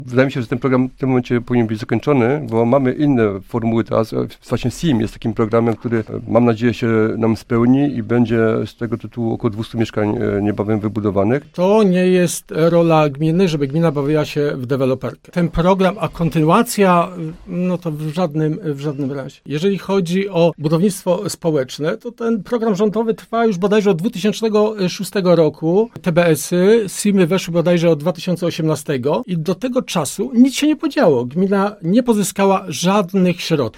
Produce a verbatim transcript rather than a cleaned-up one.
Wydaje mi się, że ten program w tym momencie powinien być zakończony, bo mamy inne formuły teraz. Właśnie S I M jest takim programem, który mam nadzieję się nam spełni i będzie z tego tytułu około dwieście mieszkań niebawem wybudowanych. To nie jest rola gminy, żeby gmina bawiła się w deweloperkę. Ten program, a kontynuacja, no to w żadnym, w żadnym razie. Jeżeli chodzi o budownictwo społeczne, to ten program rządowy trwa już bodajże od dwa tysiące szóstego roku. T B S-y, S I M-y weszły bodajże od dwa tysiące osiemnastego i do tego czasu nic się nie podziało. Gmina nie pozyskała żadnych środków.